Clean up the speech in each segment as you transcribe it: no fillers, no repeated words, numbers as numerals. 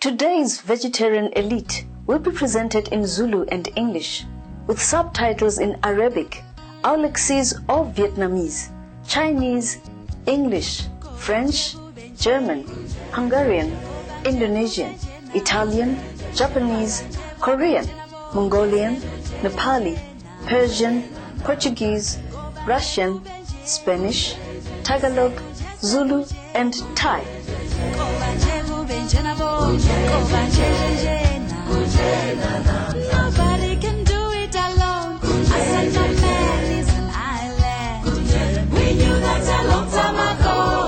Today's vegetarian elite will be presented in Zulu and English, with subtitles in Arabic, Aulacese or Vietnamese, Chinese, English, French, German, Hungarian, Indonesian, Italian, Japanese, Korean, Mongolian, Nepali, Persian, Portuguese, Russian, Spanish, Tagalog, Zulu, and Thai. Nobody can do it alone. I said my man is an island. We knew that a long time ago.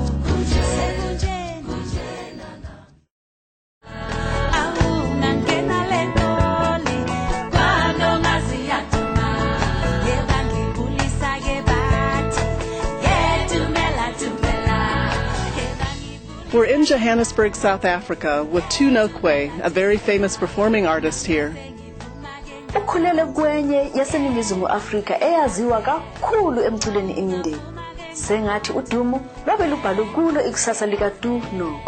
We're in Johannesburg, South Africa with Tunokwe, a very famous performing artist here. Ukhulele kwenye yaseningizimu Afrika eyaziwa kakhulu emculweni imindeni. Sengathi udumo lwabe lubhalwe kulo ikusasa lika Tunoko.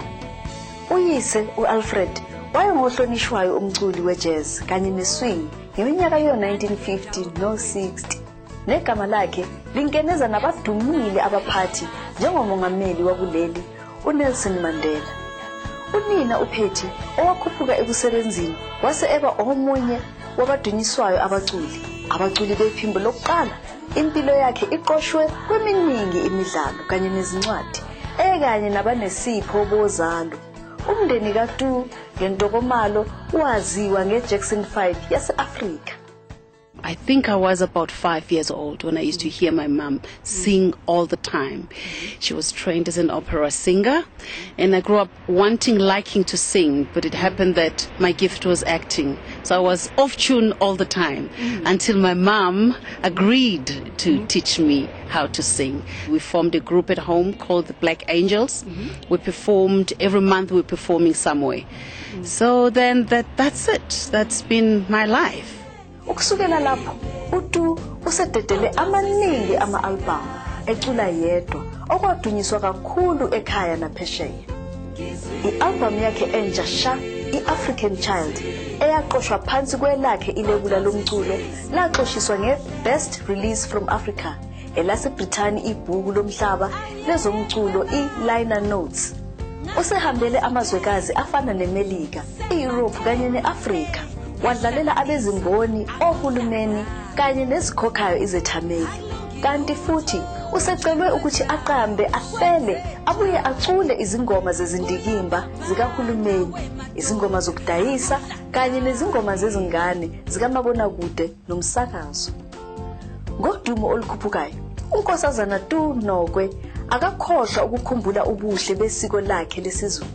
Uyise uAlfred wayengohlonishwayo umculi wejazz kanye neswing ngeminyaka yo-1950 no-60. Negama lakhe lingeneza nabadumile abaphathi njengomongameli wakuleli uNelson Mandela. Unina uPhetty owakhuphuka ekusebenzini wase eba omunye wabadunyiswayo abaculi bephimbo lokuqala. Impilo yakhe iqoshwe kweminingi imidlalo kanye nezincwadi ekanye nabanesipho bozalo. Umndeni kaTu ngentokomalo waziwa ngeJackson 5 yase-Afrika. I think I was about 5 years old when I used to hear my mom sing all the time. She was trained as an opera singer, and I grew up liking to sing, but it happened that my gift was acting. So I was off tune all the time until my mom agreed to teach me how to sing. We formed a group at home called the Black Angels. We performed, every month we were performing somewhere. So then that's it. That's been my life. Ukusukela lapho uTu usededele amaningi ama-album ecula yedwa okwadunyiswa kakhulu ekhaya naphesheya. I-album yakhe entsha sha, i-African Child, eyaqoshwa phansi kwelakhe ilebula lomculo laqoshiswa nge-Best Release from Africa elaseBrithani ibhuku lomhlaba lezomculo i-Liner Notes. Usehambele amazwekazi afana neMelika, iEurope kanye ne-Afrika. Wadlalela abezimboni, ohulumeni kanye nezikhokhayo izethameli. Kanti futhi usecelwe ukuthi aqambe, ahlele, abuye acule izingoma zezindikimba zikahulumeni, izingoma zokudayisa kanye nezingoma zezingane zikamabonakude nomsakazo. Ngodumo olukhuphukayo, uNkosazana Tunokwe akakhohlwa ukukhumbula ubuhle besiko lakhe lesizulu.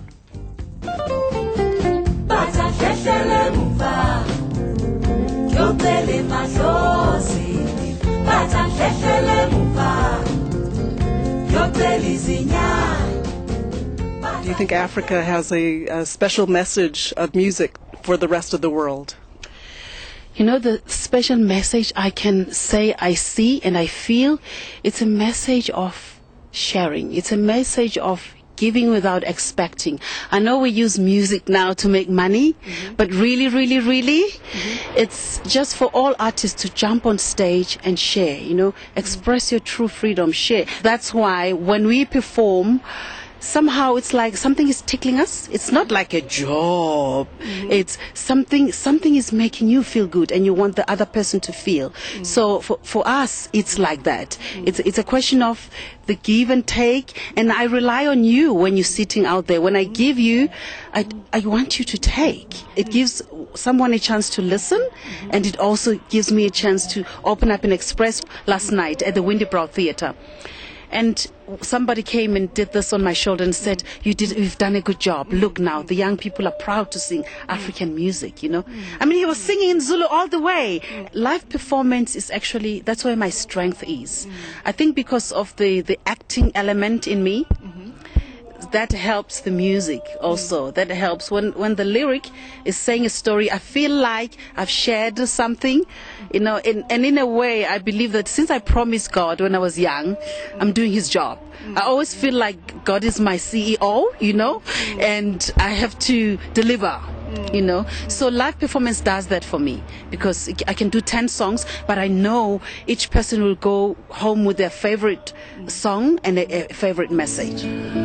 Do you think Africa has a special message of music for the rest of the world? You know, the special message I can say I see and I feel, it's a message of sharing. It's a message of giving without expecting. I know we use music now to make money, but really, it's just for all artists to jump on stage and share, express your true freedom, share. That's why when we perform, somehow it's like something is tickling us. It's not like a job. It's something is making you feel good and you want the other person to feel. So for us, it's like that. It's a question of the give and take, and I rely on you when you're sitting out there. When I give you, I want you to take. It gives someone a chance to listen, and it also gives me a chance to open up and express. Last night at the Windybrow Theatre, and somebody came and did this on my shoulder and said, you've done a good job. Look now, the young people are proud to sing African music, I mean, he was singing in Zulu all the way. Live performance is actually, that's where my strength is. I think because of the acting element in me, that helps the music also. That helps when the lyric is saying a story. I feel like I've shared something, you know, and in a way I believe that since I promised God when I was young, I'm doing his job. I always feel like God is my CEO, you know, and I have to deliver. You know, so live performance does that for me, because I can do 10 songs, but I know each person will go home with their favorite song and a favorite message.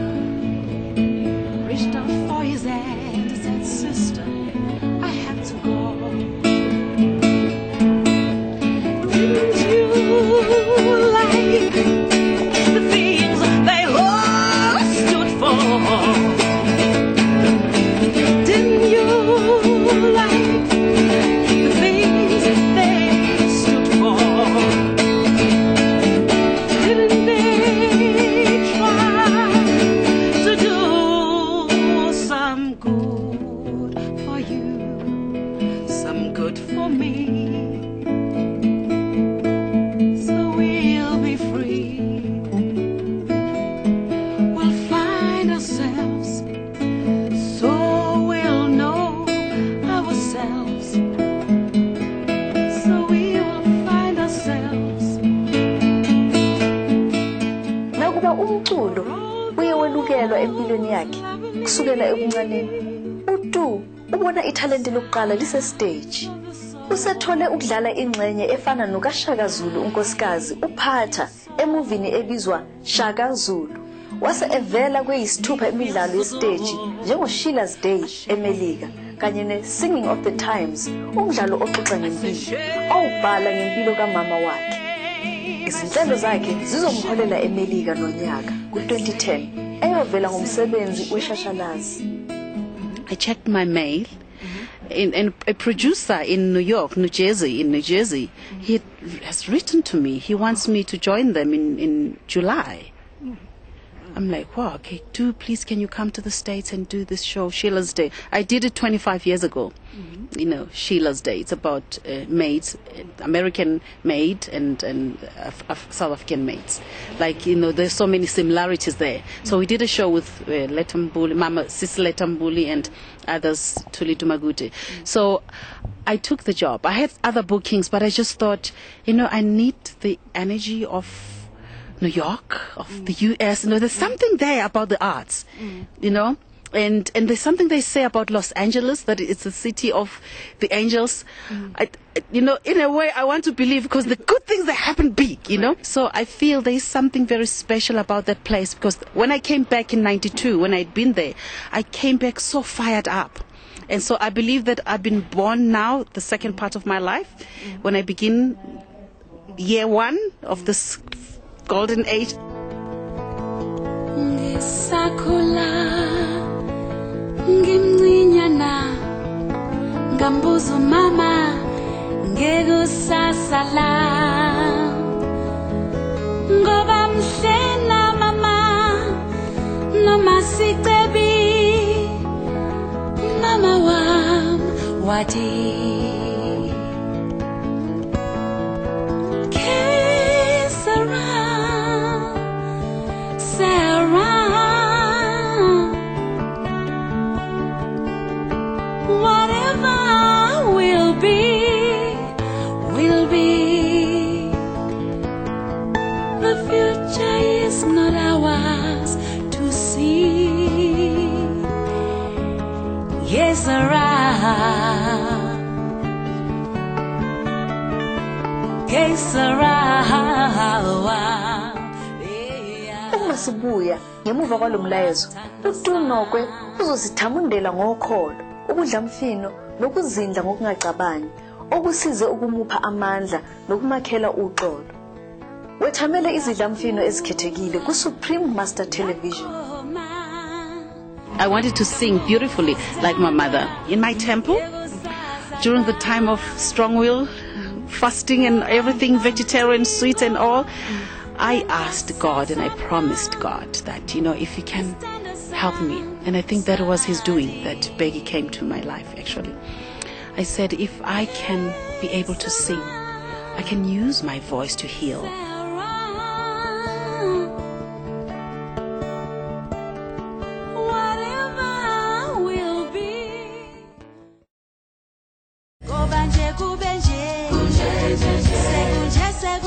Reached out for his hand and said, "Sister, I have to go." Didn't you like the things they all stood for? Didn't you like the things they stood for? Didn't they try to do some good for you, some good for me? So we'll be free. We'll find ourselves. So we'll know ourselves. So we will find ourselves. Nakuba umculo uye welukelwa empilweni yakhe kusukela ebuncaneni, uTu ubona ithalente lokuqala lise stage. Usethole ukudlala ingxenye efana nokaShaka Zulu unkosikazi uPhatha emovini ebizwa Shaka Zulu. Wase evela kweyisithupha imidlalo yestage njengoSheila's Day eMelika kanye neSinging of the Times, umdlalo oxoxa ngempilo owubhala ngempilo kamama wakhe. Izinhlelo zakhe zizomholela eMelika nonyaka ku-2010 eyovela ngomsebenzi weshashalazi. I checked my mail, and a producer in New Jersey, he has written to me. He wants me to join them in July. I'm like, wow, okay, please, can you come to the States and do this show, Sheila's Day? I did it 25 years ago, you know, Sheila's Day. It's about maids, American maid and South African maids. Like, you know, there's so many similarities there. So we did a show with Letambuli, Mama Sis Letambuli and others, Tuli Dumagute. So I took the job. I had other bookings, but I just thought, you know, I need the energy of New York, of the US. You know, there's something there about the arts, you know, and there's something they say about Los Angeles, that it's a city of the angels. You know, in a way I want to believe, because the good things that happen big, you know. So I feel there's something very special about that place, because when I came back in 92, when I'd been there, I came back so fired up. And so I believe that I've been born now, the second part of my life, when I begin year one of this golden age. Ngisakhula ngimncinyana ngambuza mama ngekusasala ngoba mhlena mama noma sicebi mama wam wathi whatever will be, the future is not ours to see. Yes, Sarah. Yes, Sarah. Uma sibuya ngemuva kwalomlayezo, uTu Nokwe uzosithamundela ngokholo, ukudla mfino nokuzindla ngokungacabangi, okusize ukumupha amandla nokumakhela uxolo. Wethamele izidla mfino ezikhethekile ku Supreme Master Television. I wanted to sing beautifully like my mother in my temple during the time of strong will, fasting and everything, vegetarian, sweet and all. I asked God and I promised God that, you know, if he can help me. And I think that was his doing that Peggy came to my life, actually. I said, if I can be able to sing, I can use my voice to heal.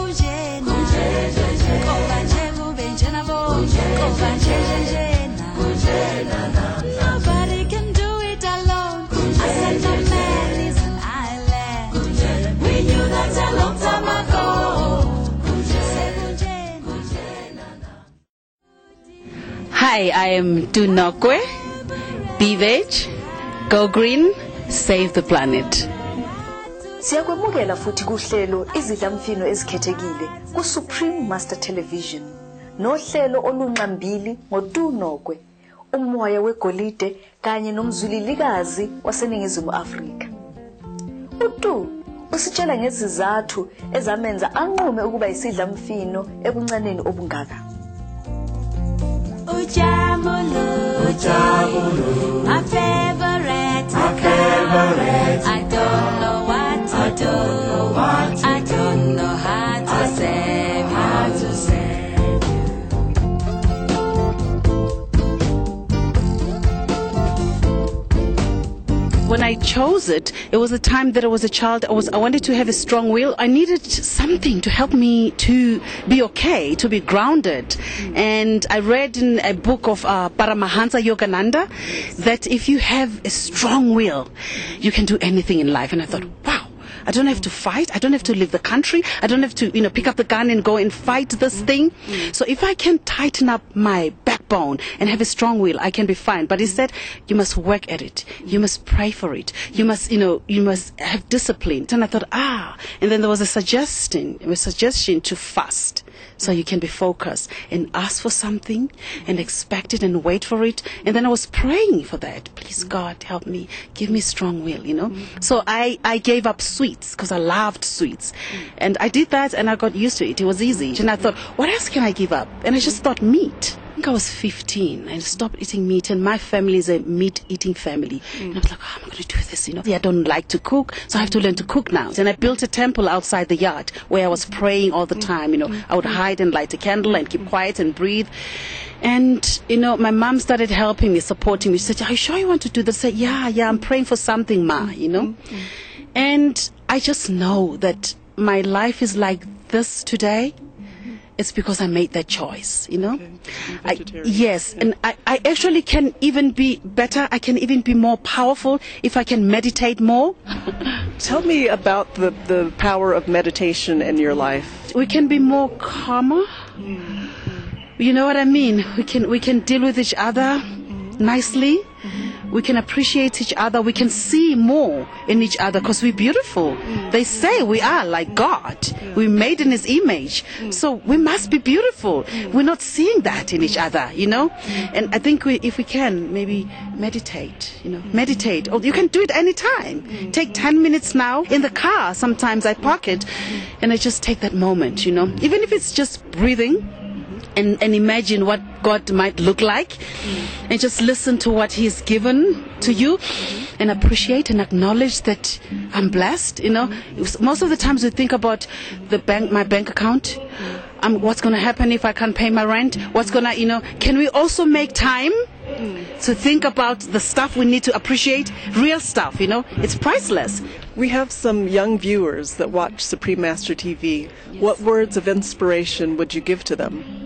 Nobody can do it alone. I said my man is an island. We knew that a long time ago. Hi, I am Dunokwe. Be veg, go green, save the planet. Siyakwemukela futhi kuhlelo izidlamfino ezikhethekile ku Supreme Master Television. Nohlelo olunqambili ngoDunokwe, umoya wegolide kanye nomzulilikazi waseningizimu Afrika. uDu usitshela ngezizathu ezamenza anqume ukuba isidlamfino ebuncaneni obungaka. Ujabulu, my favorite. I don't know what to do. I don't know how to save you. When I chose it, it was a time that I was a child. I wanted to have a strong will. I needed something to help me to be okay, to be grounded. And I read in a book of Paramahansa Yogananda that if you have a strong will, you can do anything in life. And I thought, wow. I don't have to fight. I don't have to leave the country. I don't have to, pick up the gun and go and fight this thing. So if I can tighten up my backbone and have a strong will, I can be fine. But he said, you must work at it. You must pray for it. You must, you must have discipline. And I thought, and then there was a suggestion to fast. So you can be focused and ask for something and expect it and wait for it. And then I was praying for that. Please, God, help me. Give me strong will, So I gave up sweets because I loved sweets. And I did that and I got used to it. It was easy. And I thought, what else can I give up? And I just thought meat. I think I was 15 and stopped eating meat, and my family is a meat-eating family. And I was like, how am I going to do this? I don't like to cook, so I have to learn to cook now. And I built a temple outside the yard where I was praying all the time. I would hide and light a candle and keep quiet and breathe. And, my mom started helping me, supporting me. She said, are you sure you want to do this? I said, yeah, I'm praying for something, Ma, And I just know that my life is like this today. It's because I made that choice, Yes, and I actually can even be better. I can even be more powerful if I can meditate more. Tell me about the power of meditation in your life. We can be more calmer. You know what I mean? We can deal with each other nicely. We can appreciate each other. We can see more in each other because we're beautiful. They say we are like God. We're made in His image. So we must be beautiful. We're not seeing that in each other, And I think if we can, maybe meditate, meditate. Or you can do it anytime. Take 10 minutes now. In the car, sometimes I park it and I just take that moment, Even if it's just breathing. And imagine what God might look like, and just listen to what He's given to you, and appreciate and acknowledge that I'm blessed. Most of the times we think about my bank account. What's going to happen if I can't pay my rent? Can we also make time to think about the stuff we need to appreciate? Real stuff, it's priceless. We have some young viewers that watch Supreme Master TV. Yes. What words of inspiration would you give to them?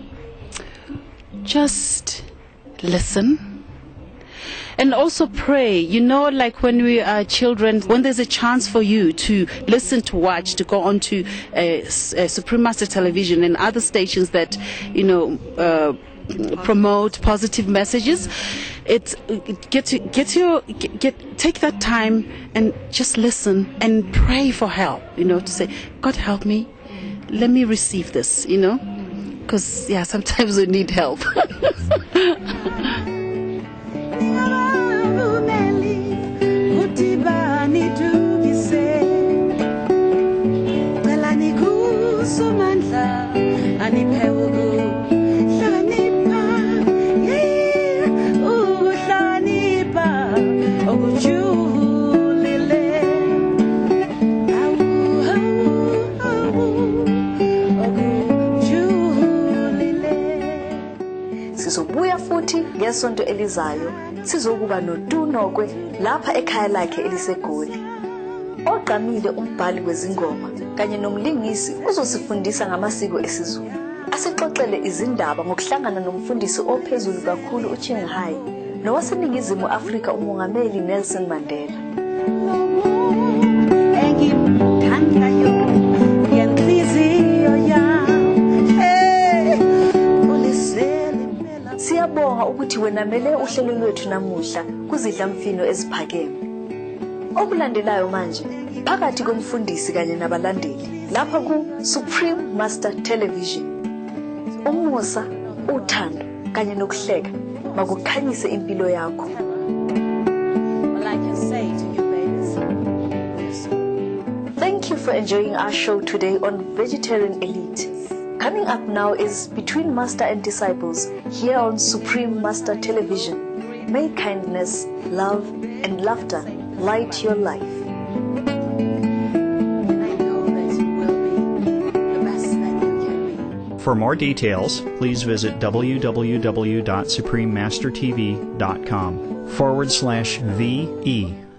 Just listen and also pray. Like when we are children, when there's a chance for you to listen, to watch, to go on to Supreme Master Television and other stations that promote positive messages, take that time and just listen and pray for help. To say, God help me, let me receive this. Because, sometimes we need help. Sizobuya futhi ngesonto elizayo sizokuba noDunokwe lapha ekhaya lakhe eliseGoli. ogqamile umbhali wezingoma kanye nomlingisi uzosifundisa ngamasiko esiZulu. Asixoxele izindaba ngokuhlangana nomfundisi ophezulu kakhulu uChinghai nowaseNingizimu Afrika uMongameli Nelson Mandela. Siyabonga ukuthi wenamele uhlelo lwethu namuhla kuzidlamfino eziphakeme. Okulandelayo manje phakathi komfundisi kanye nabalandeli lapha ku Supreme Master Television. Umusa, uthando kanye nokuhleka makukhanyise impilo yakho. Well, I can say to you, babies, Thank you for enjoying our show today on Vegetarian Elite. Coming up now is Between Master and Disciples here on Supreme Master Television. May kindness, love, and laughter light your life. and I know that you will be the best that you can be. For more details, please visit www.suprememastertv.com/VE